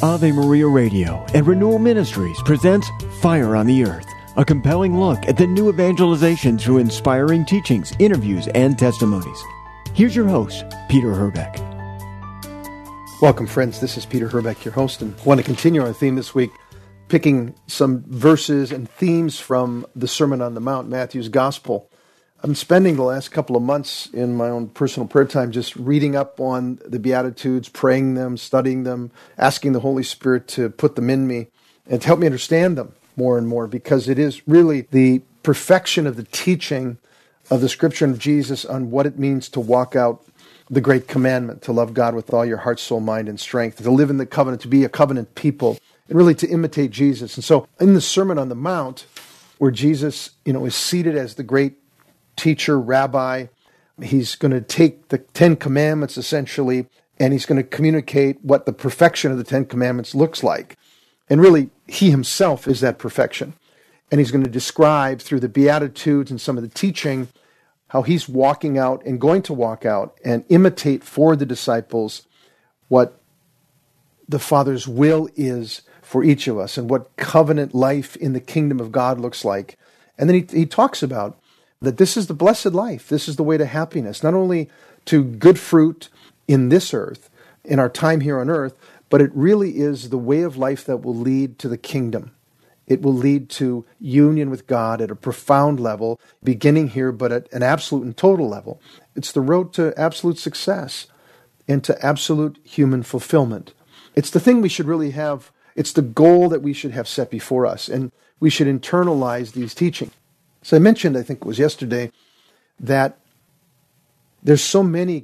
Ave Maria Radio and Renewal Ministries presents Fire on the Earth, a compelling look at the new evangelization through inspiring teachings, interviews, and testimonies. Here's your host, Peter Herbeck. Welcome, friends. This is Peter Herbeck, your host, and I want to continue our theme this week, picking some verses and themes from the Sermon on the Mount, Matthew's Gospel. I'm spending the last couple of months in my own personal prayer time just reading up on the Beatitudes, praying them, studying them, asking the Holy Spirit to put them in me and to help me understand them more and more, because it is really the perfection of the teaching of the Scripture of Jesus on what it means to walk out the great commandment, to love God with all your heart, soul, mind, and strength, to live in the covenant, to be a covenant people, and really to imitate Jesus. And so in the Sermon on the Mount, where Jesus, is seated as the great teacher, rabbi, he's going to take the Ten Commandments essentially, and he's going to communicate what the perfection of the Ten Commandments looks like. And really, he himself is that perfection. And he's going to describe through the Beatitudes and some of the teaching how he's walking out and going to walk out and imitate for the disciples what the Father's will is for each of us and what covenant life in the kingdom of God looks like. And then he talks about that this is the blessed life. This is the way to happiness, not only to good fruit in this earth, in our time here on earth, but it really is the way of life that will lead to the kingdom. It will lead to union with God at a profound level, beginning here, but at an absolute and total level. It's the road to absolute success and to absolute human fulfillment. It's the thing we should really have. It's the goal that we should have set before us, and we should internalize these teachings. So I mentioned, I think it was yesterday, that there's so many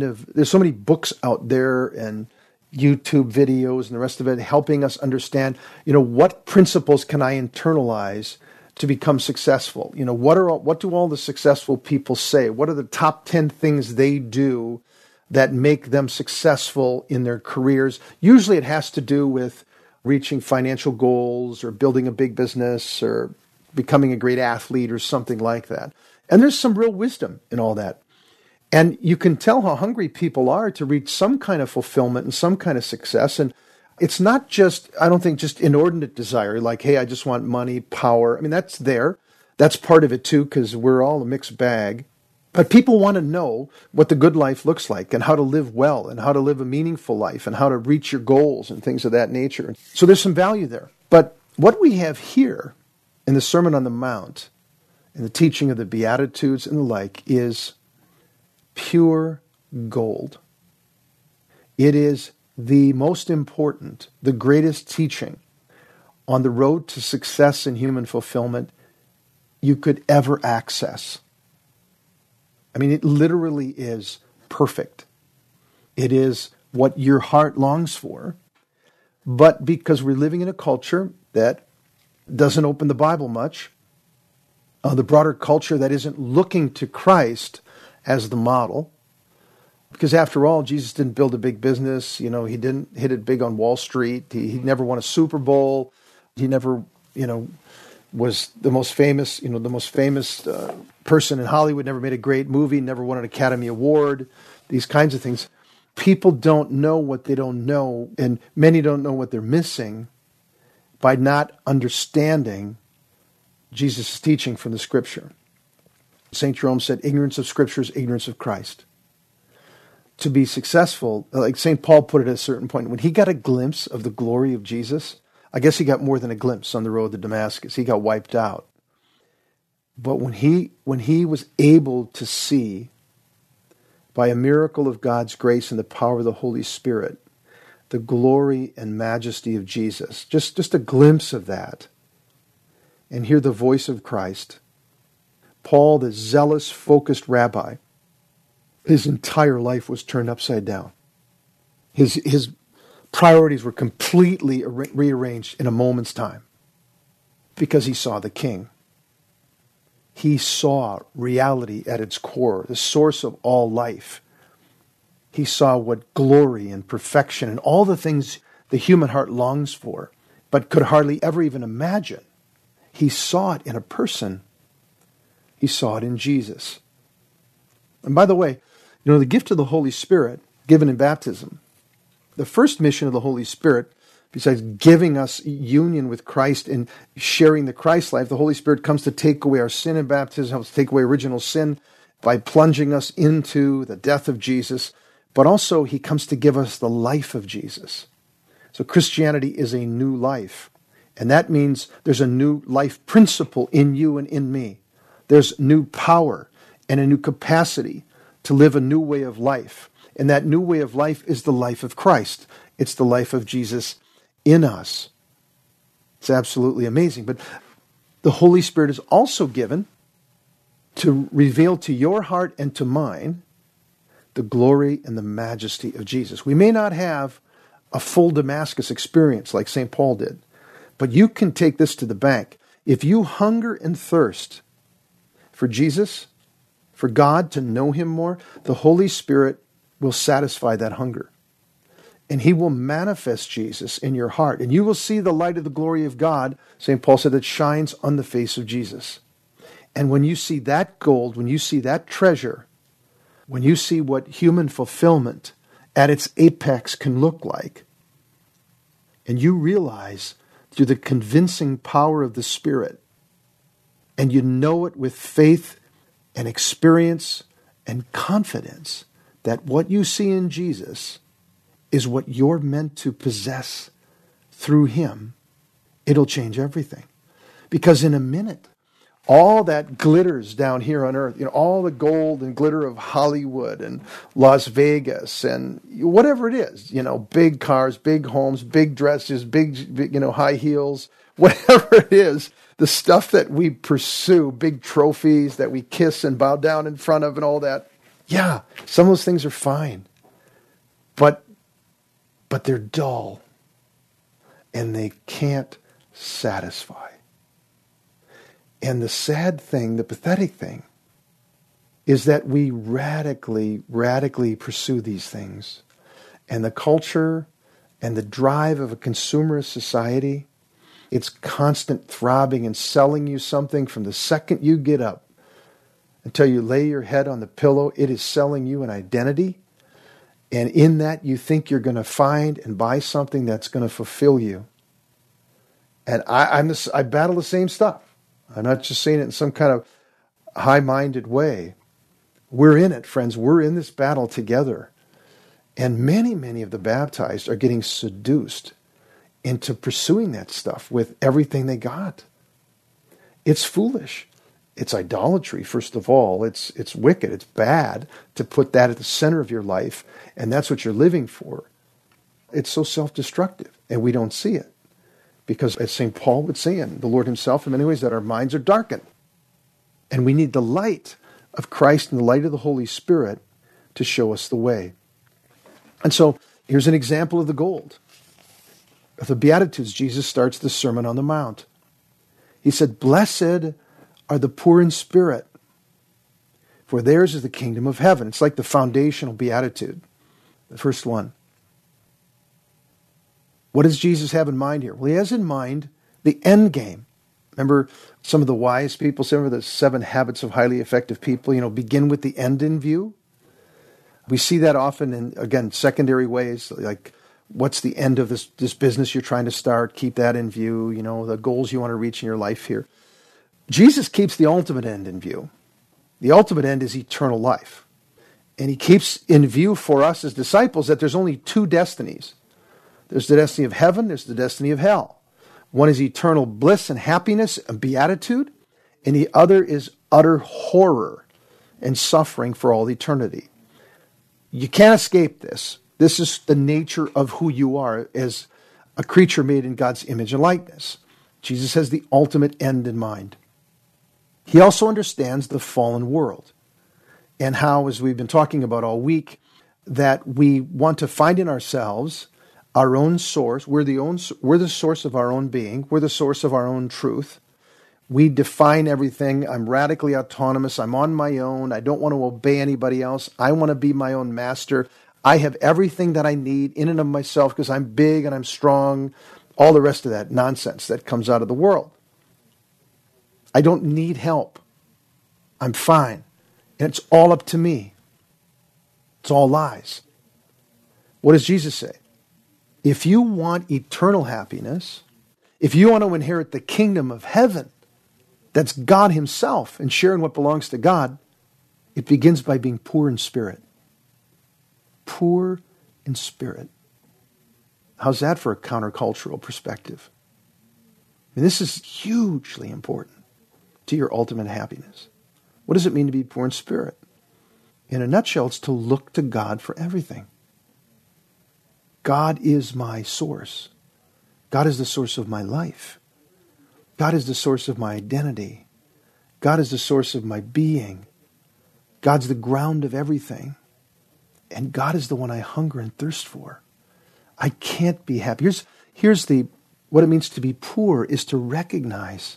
books out there and YouTube videos and the rest of it helping us understand, what principles can I internalize to become successful? What do all the successful people say? What are the top 10 things they do that make them successful in their careers? Usually it has to do with reaching financial goals or building a big business or becoming a great athlete or something like that. And there's some real wisdom in all that. And you can tell how hungry people are to reach some kind of fulfillment and some kind of success. And it's not just, I don't think, just inordinate desire, like, hey, I just want money, power. I mean, that's there. That's part of it too, because we're all a mixed bag. But people want to know what the good life looks like and how to live well and how to live a meaningful life and how to reach your goals and things of that nature. So there's some value there. But what we have here in the Sermon on the Mount and the teaching of the Beatitudes and the like is pure gold. It is the most important, the greatest teaching on the road to success and human fulfillment you could ever access. I mean, it literally is perfect. It is what your heart longs for. But because we're living in a culture that doesn't open the Bible much, the broader culture that isn't looking to Christ as the model, because after all, Jesus didn't build a big business. He didn't hit it big on Wall Street. He never won a Super Bowl. He never, was the most famous, person in Hollywood, never made a great movie, never won an Academy Award, these kinds of things. People don't know what they don't know, and many don't know what they're missing by not understanding Jesus' teaching from the Scripture. St. Jerome said, ignorance of Scripture is ignorance of Christ. To be successful, like St. Paul put it at a certain point, when he got a glimpse of the glory of Jesus, I guess he got more than a glimpse on the road to Damascus. He got wiped out. But when he was able to see, by a miracle of God's grace and the power of the Holy Spirit, the glory and majesty of Jesus, just a glimpse of that, and hear the voice of Christ, Paul, the zealous, focused rabbi, his entire life was turned upside down. His priorities were completely rearranged in a moment's time because he saw the King. He saw reality at its core, the source of all life. He saw what glory and perfection and all the things the human heart longs for, but could hardly ever even imagine. He saw it in a person. He saw it in Jesus. And by the way, the gift of the Holy Spirit given in baptism, the first mission of the Holy Spirit besides giving us union with Christ and sharing the Christ life, the Holy Spirit comes to take away our sin in baptism, helps take away original sin by plunging us into the death of Jesus. But also, he comes to give us the life of Jesus. So Christianity is a new life. And that means there's a new life principle in you and in me. There's new power and a new capacity to live a new way of life. And that new way of life is the life of Christ. It's the life of Jesus in us. It's absolutely amazing. But the Holy Spirit is also given to reveal to your heart and to mine the glory and the majesty of Jesus. We may not have a full Damascus experience like St. Paul did, but you can take this to the bank. If you hunger and thirst for Jesus, for God, to know him more, the Holy Spirit will satisfy that hunger. And he will manifest Jesus in your heart. And you will see the light of the glory of God, St. Paul said, that shines on the face of Jesus. And when you see that gold, when you see that treasure, when you see what human fulfillment at its apex can look like, and you realize through the convincing power of the Spirit, and you know it with faith and experience and confidence that what you see in Jesus is what you're meant to possess through him, it'll change everything. Because in a minute, all that glitters down here on earth, all the gold and glitter of Hollywood and Las Vegas and whatever it is, big cars, big homes, big dresses, big high heels, whatever it is, the stuff that we pursue, big trophies that we kiss and bow down in front of and all that. Yeah, some of those things are fine, but they're dull and they can't satisfy. And the sad thing, the pathetic thing, is that we radically pursue these things. And the culture and the drive of a consumerist society, it's constant throbbing and selling you something from the second you get up until you lay your head on the pillow. It is selling you an identity. And in that, you think you're going to find and buy something that's going to fulfill you. And I battle the same stuff. I'm not just saying it in some kind of high-minded way. We're in it, friends. We're in this battle together. And many of the baptized are getting seduced into pursuing that stuff with everything they got. It's foolish. It's idolatry, first of all. It's wicked. It's bad to put that at the center of your life, and that's what you're living for. It's so self-destructive, and we don't see it. Because as St. Paul would say, and the Lord himself in many ways, that our minds are darkened. And we need the light of Christ and the light of the Holy Spirit to show us the way. And so here's an example of the gold. Of the Beatitudes, Jesus starts the Sermon on the Mount. He said, "Blessed are the poor in spirit, for theirs is the kingdom of heaven." It's like the foundational beatitude, the first one. What does Jesus have in mind here? Well, he has in mind the end game. Remember, some of the wise people say, remember the 7 habits of highly effective people, begin with the end in view. We see that often in, again, secondary ways, like what's the end of this business you're trying to start? Keep that in view, the goals you want to reach in your life here. Jesus keeps the ultimate end in view. The ultimate end is eternal life. And he keeps in view for us as disciples that there's only 2 destinies. There's the destiny of heaven, there's the destiny of hell. One is eternal bliss and happiness and beatitude, and the other is utter horror and suffering for all eternity. You can't escape this. This is the nature of who you are as a creature made in God's image and likeness. Jesus has the ultimate end in mind. He also understands the fallen world and how, as we've been talking about all week, that we want to find in ourselves our own source. We're the source of our own being. We're the source of our own truth. We define everything. I'm radically autonomous. I'm on my own. I don't want to obey anybody else. I want to be my own master. I have everything that I need in and of myself because I'm big and I'm strong. All the rest of that nonsense that comes out of the world. I don't need help. I'm fine. And it's all up to me. It's all lies. What does Jesus say? If you want eternal happiness, if you want to inherit the kingdom of heaven, that's God himself and sharing what belongs to God, it begins by being poor in spirit. Poor in spirit. How's that for a countercultural perspective? I mean, this is hugely important to your ultimate happiness. What does it mean to be poor in spirit? In a nutshell, it's to look to God for everything. God is my source. God is the source of my life. God is the source of my identity. God is the source of my being. God's the ground of everything. And God is the one I hunger and thirst for. I can't be happy. Here's what it means to be poor is to recognize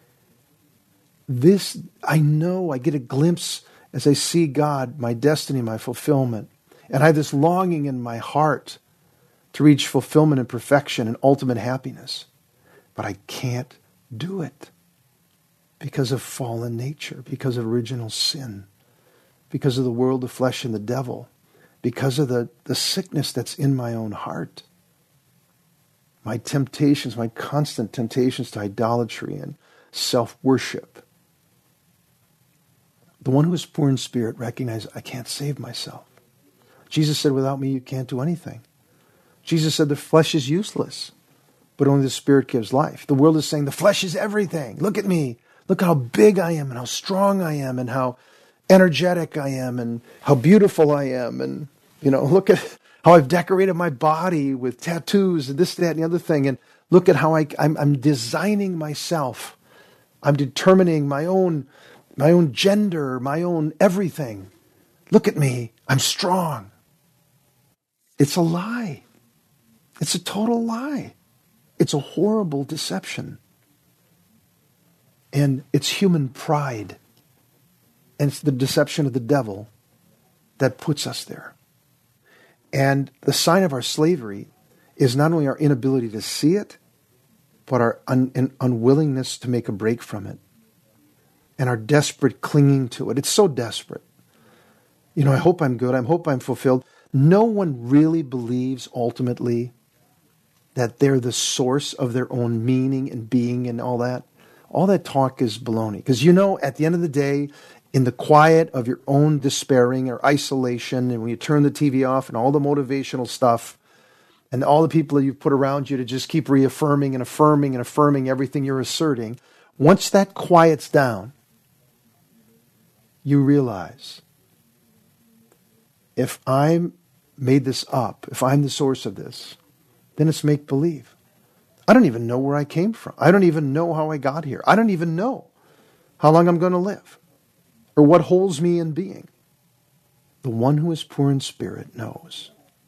this. I know I get a glimpse as I see God, my destiny, my fulfillment. And I have this longing in my heart to reach fulfillment and perfection and ultimate happiness. But I can't do it because of fallen nature, because of original sin, because of the world, the flesh, and the devil, because of the sickness that's in my own heart. My temptations, my constant temptations to idolatry and self-worship. The one who is poor in spirit recognizes, I can't save myself. Jesus said, without me, you can't do anything. Jesus said, the flesh is useless, but only the Spirit gives life. The world is saying, the flesh is everything. Look at me. Look how big I am and how strong I am and how energetic I am and how beautiful I am. And, look at how I've decorated my body with tattoos and this, that, and the other thing. And look at how I'm designing myself. I'm determining my own gender, my own everything. Look at me. I'm strong. It's a lie. It's a total lie. It's a horrible deception. And it's human pride. And it's the deception of the devil that puts us there. And the sign of our slavery is not only our inability to see it, but our unwillingness to make a break from it. And our desperate clinging to it. It's so desperate. I hope I'm good. I hope I'm fulfilled. No one really believes ultimately that they're the source of their own meaning and being and all that. All that talk is baloney. Because at the end of the day, in the quiet of your own despairing or isolation, and when you turn the TV off and all the motivational stuff, and all the people that you've put around you to just keep reaffirming and affirming and affirming everything you're asserting, once that quiets down, you realize, if I made this up, if I'm the source of this, then it's make-believe. I don't even know where I came from. I don't even know how I got here. I don't even know how long I'm going to live or what holds me in being. The one who is poor in spirit knows.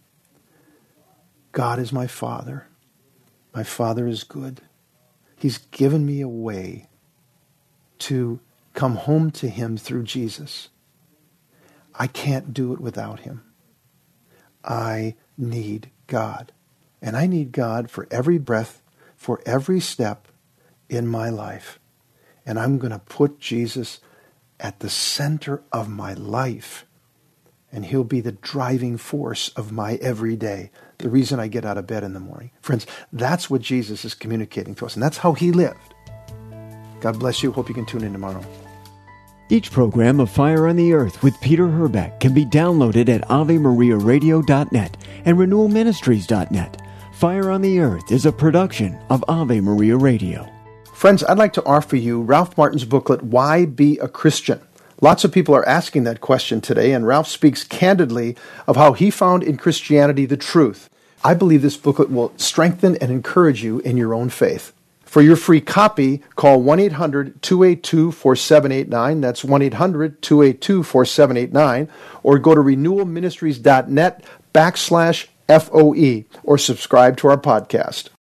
God is my Father. My Father is good. He's given me a way to come home to Him through Jesus. I can't do it without Him. I need God. And I need God for every breath, for every step in my life. And I'm going to put Jesus at the center of my life. And He'll be the driving force of my everyday, the reason I get out of bed in the morning. Friends, that's what Jesus is communicating to us. And that's how He lived. God bless you. Hope you can tune in tomorrow. Each program of Fire on the Earth with Peter Herbeck can be downloaded at AveMariaRadio.net and RenewalMinistries.net. Fire on the Earth is a production of Ave Maria Radio. Friends, I'd like to offer you Ralph Martin's booklet, Why Be a Christian? Lots of people are asking that question today, and Ralph speaks candidly of how he found in Christianity the truth. I believe this booklet will strengthen and encourage you in your own faith. For your free copy, call 1-800-282-4789. That's 1-800-282-4789. Or go to renewalministries.net/FOE or subscribe to our podcast.